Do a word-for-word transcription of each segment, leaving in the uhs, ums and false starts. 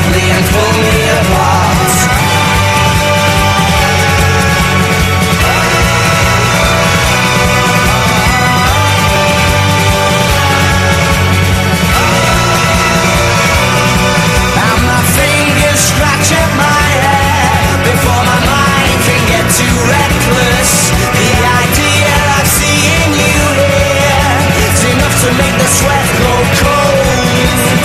me and pull me apart. And my fingers scratch at my hair before my mind can get too reckless. The idea of seeing you here is enough to make the sweat go cold.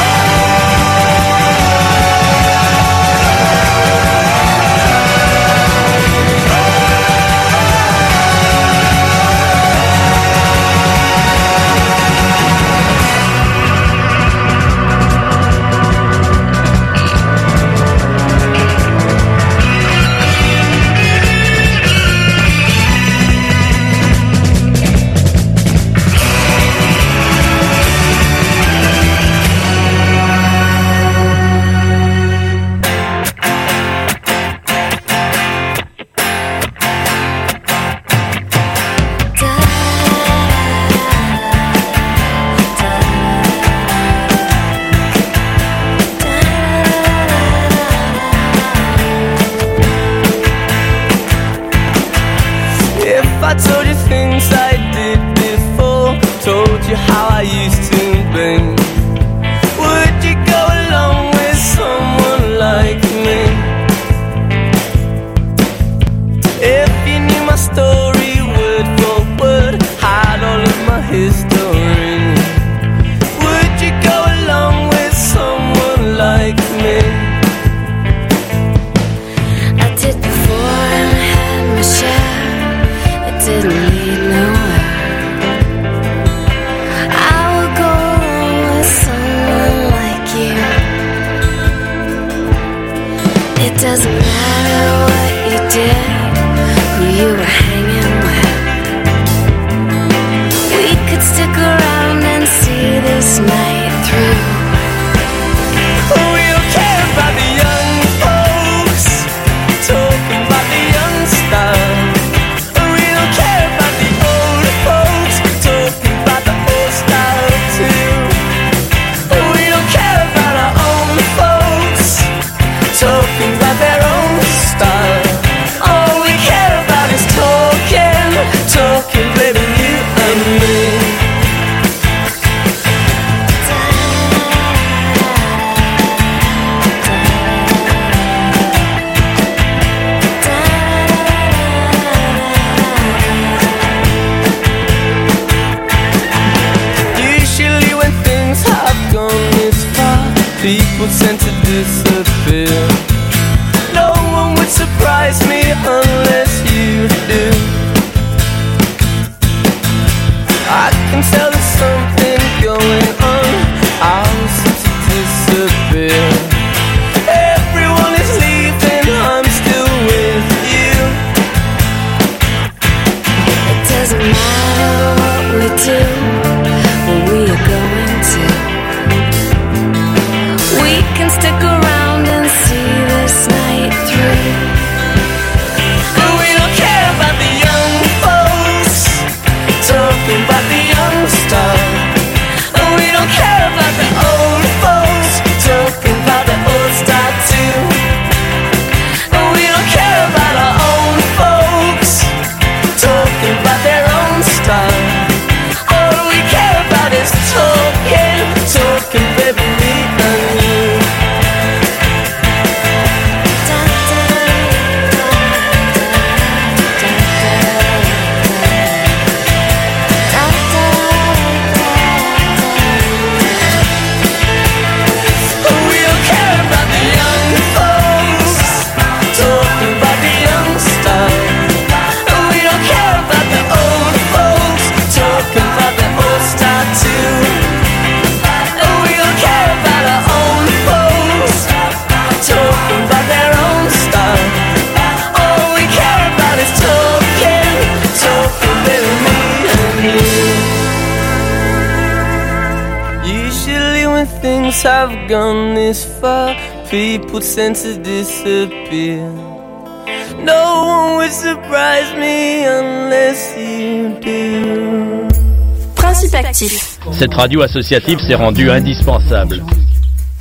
things have gone this far, people tend to disappear. No one would surprise me unless you do. Principe actif. Cette radio associative s'est rendue indispensable.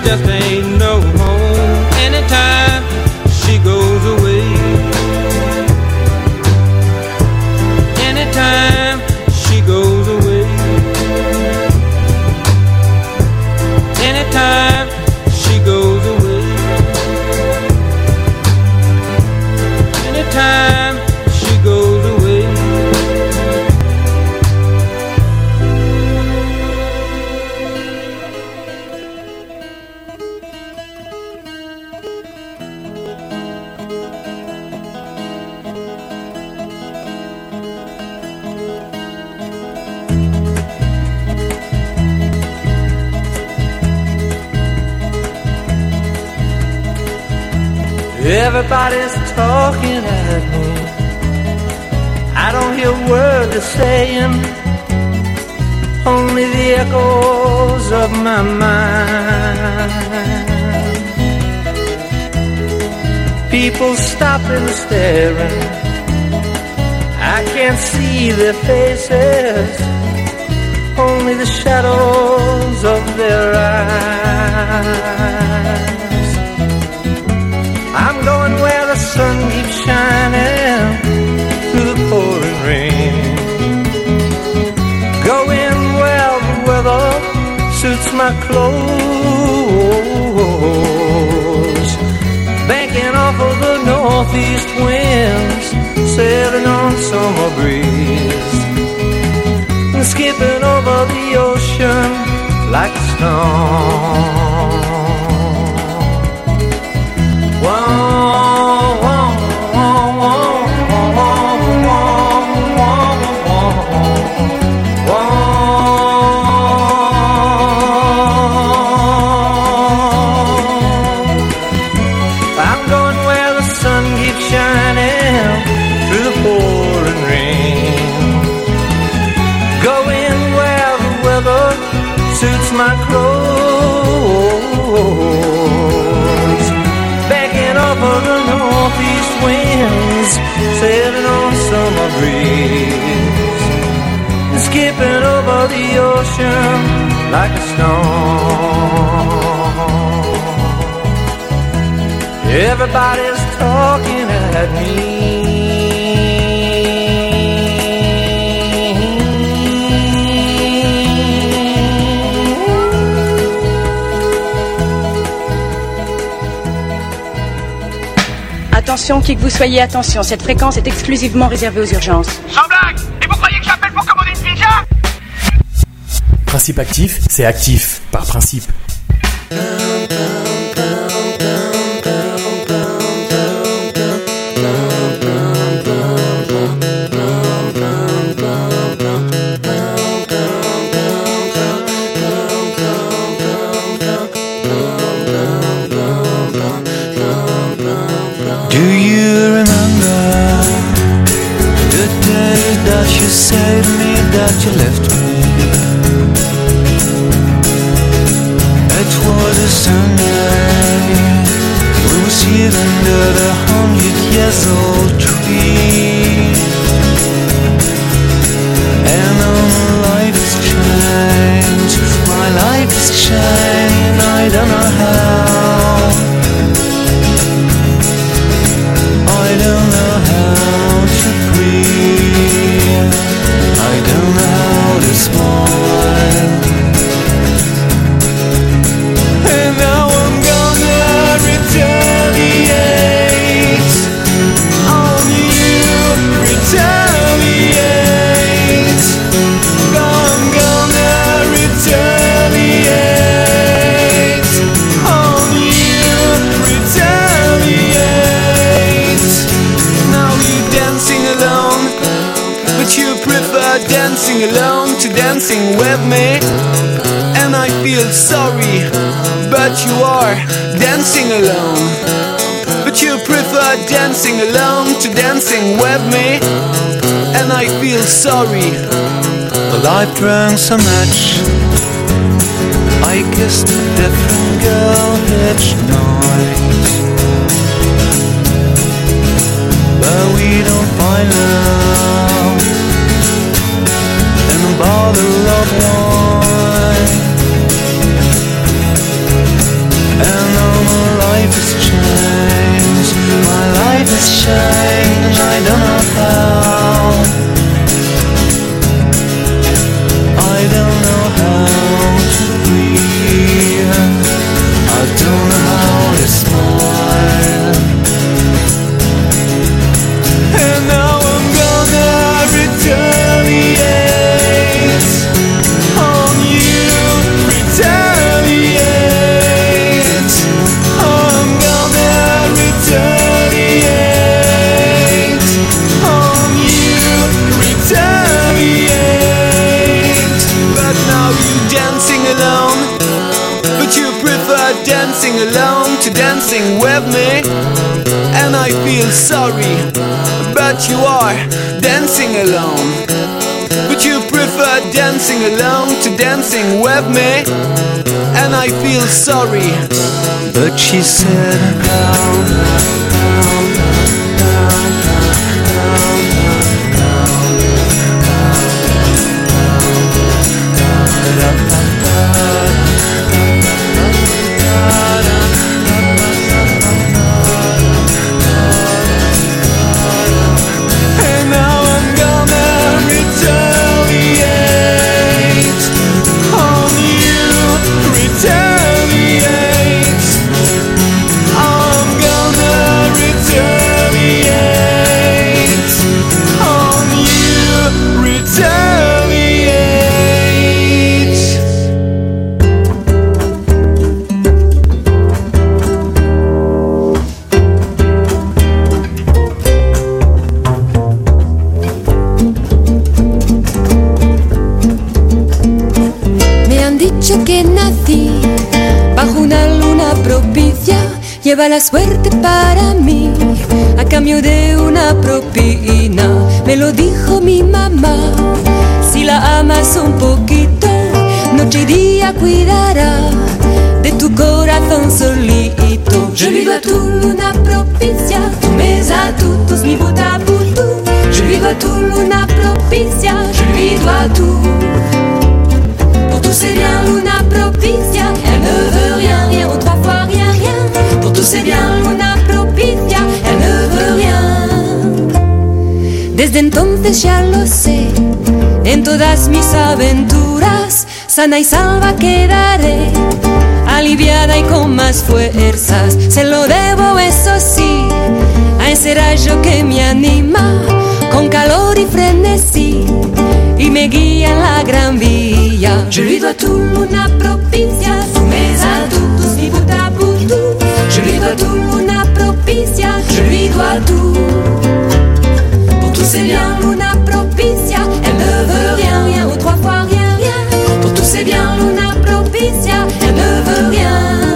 just ain't no home anytime she goes away. Anytime she goes away. Anytime she goes away. Anytime she goes away. Everybody's talking at me. I don't hear a word they're saying, only the echoes of my mind. People stopping and staring, I can't see their faces, only the shadows of their eyes. I'm going where the sun keeps shining through the pouring rain. Going where the weather suits my clothes. Banking off of the northeast winds, sailing on summer breeze, and skipping over the ocean like a stone. I'm going where the sun keeps shining through the pouring rain. Going where the weather suits my clothes. Backing up on the northeast winds, sailing on summer breeze, and skipping over the ocean like a stone. Everybody's talking at me. Attention, qui que vous soyez, attention, cette fréquence est exclusivement réservée aux urgences. Sans blague! Et vous croyez que j'appelle pour commander une pizza? Principe actif, c'est actif, par principe. Do you remember the day that you saved me, that you left me? It was a Sunday, we were seated under the hundred years old tree. And now my life has changed, my life has changed, I don't know how. I don't know how to breathe, I don't know how to smile. And now I'm gonna retaliate on you, retaliate. I'm gonna retaliate on you, retaliate. Now you're dancing alone, but you prefer dancing alone to dancing with me. And I feel sorry, but you are dancing alone. But you prefer dancing alone to dancing with me. And I feel sorry. Well, I've drank so much, I kissed a different girl each night. But we don't find love in a bottle of wine. dancing alone to dancing with me. And I feel sorry, but you are dancing alone. But you prefer dancing alone to dancing with me. And I feel sorry, but she said down, down, down, down, down, down, down. Que nací bajo una luna propicia, lleva la suerte para mí a cambio de una propina. Me lo dijo mi mamá, si la amas un poquito, noche y día cuidará de tu corazón solito. Je lui dois tout luna propicia, tous mes atouts, mi bout à bout tout. Je lui dois tout luna propicia, je lui dois tout. Pour tous c'est bien luna propicia, elle ne veut rien, rien, ou trois fois rien, rien. Pour tous c'est bien luna propicia, elle ne veut rien. Desde entonces ya lo sé, en todas mis aventuras, sana y salva quedaré, aliviada y con más fuerzas. Se lo debo, eso sí, a ese rayo que me anima, con calor y frenesí, y me guía en la gran vía. Je lui dois tout luna propicia, tous mes atouts, mi bout à bout tout. Je lui dois tout luna propicia, je lui dois tout. Pour tous c'est bien luna propicia, elle ne veut rien, rien, ou trois fois rien, rien. Pour tous c'est bien luna propicia, elle ne veut rien.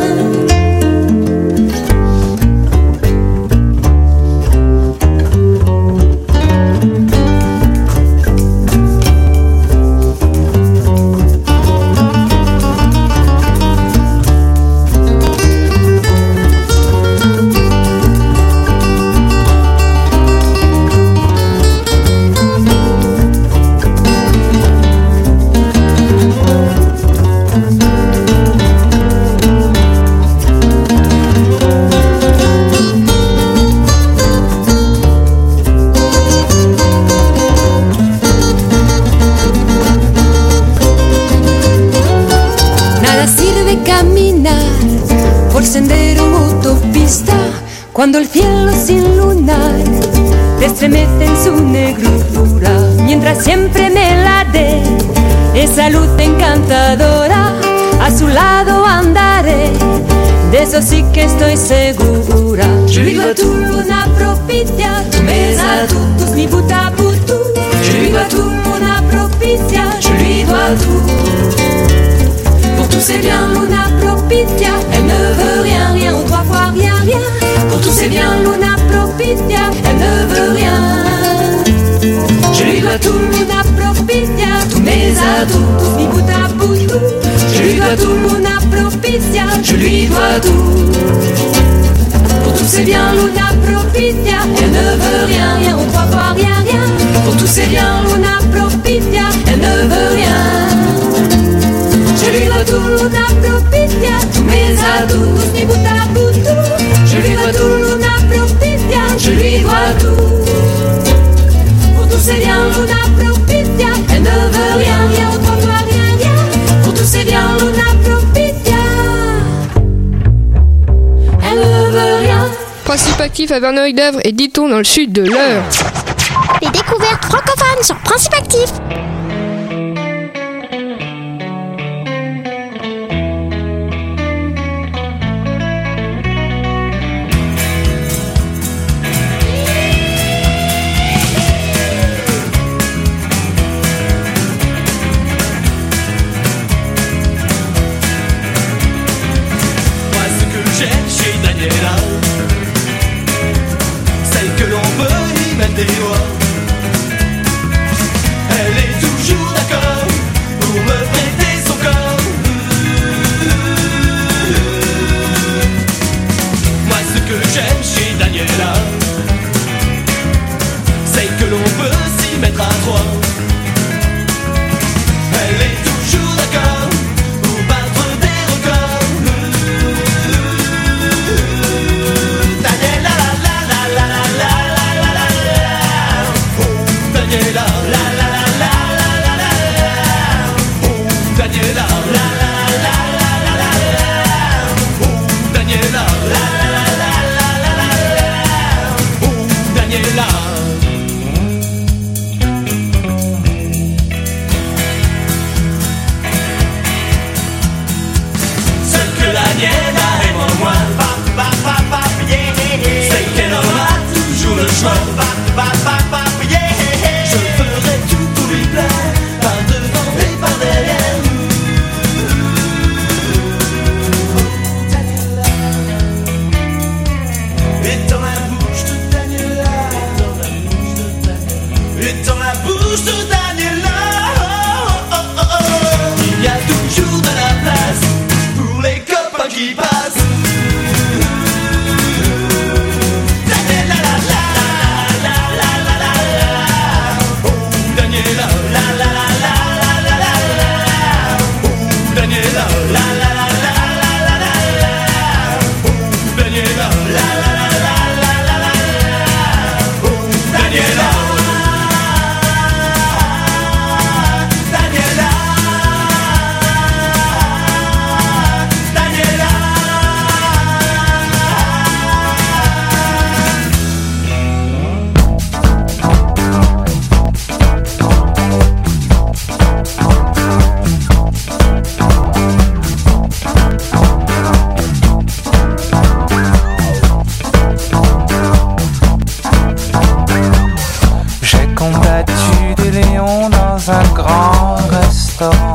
Sendero o autopista, cuando el cielo sin lunar te estremece en su negrura, mientras siempre me la dé esa luz encantadora, a su lado andaré, de eso sí que estoy segura. Je lui dois tout luna propicia, tous mes atouts, mi bout à bout tout. Je lui dois tout luna propicia, je lui dois tout. Pour tous c'est bien luna propicia, elle ne veut rien, rien, ou trois fois rien, rien. Pour tous c'est bien luna propicia, elle ne veut rien. Je lui dois tout luna propicia, tous mes atouts, mi bout à bout tout. Je lui dois tout luna propicia, je lui dois tout. Pour tous c'est bien luna propicia, elle ne veut rien, rien, ou trois fois rien, rien. Pour tous c'est bien luna propicia, elle ne veut rien. Je lui dois tout luna propicia, tous mes atouts, mi bout à bout tout. Je lui dois tout luna propicia, je lui dois tout. Pour tous c'est bien luna propicia, elle ne veut rien, rien, ou trois fois rien, rien. Pour tous c'est bien luna propicia, elle ne veut rien. Principe actif à Verneuil-d'Avre et Diton dans le sud de l'Eure. Les découvertes francophones sur Principe actif. Moi ce que moi. Elle est toujours d'accord pour battre des records. Daniela, la la la la la la la la la. Oh, Daniela, la la la la la la la la. Oh, Daniela, la la la la la la la. Oh, Daniela, la la la la la la la. Oh, Daniela. Daniela et moi, moi, pa, pa, pa, pa, yeah, yeah. C'est qu'elle aura toujours le choix, pa, pa, pa, pa, yeah, yeah. Je ferai tout pour lui plaire, par devant et par derrière. Daniela. Et dans la bouche de Daniela, et dans la bouche de Daniela, oh, oh, oh, oh. Il y a toujours de la place pour les copains qui passent. Daniela, la la la la la la la. Oh, Daniela, la la la la la la la. Oh, Daniela, la la la la la la la. Oh, Daniela, la la la la la la la. Oh, Daniela. J'ai combattu des lions dans un grand restaurant.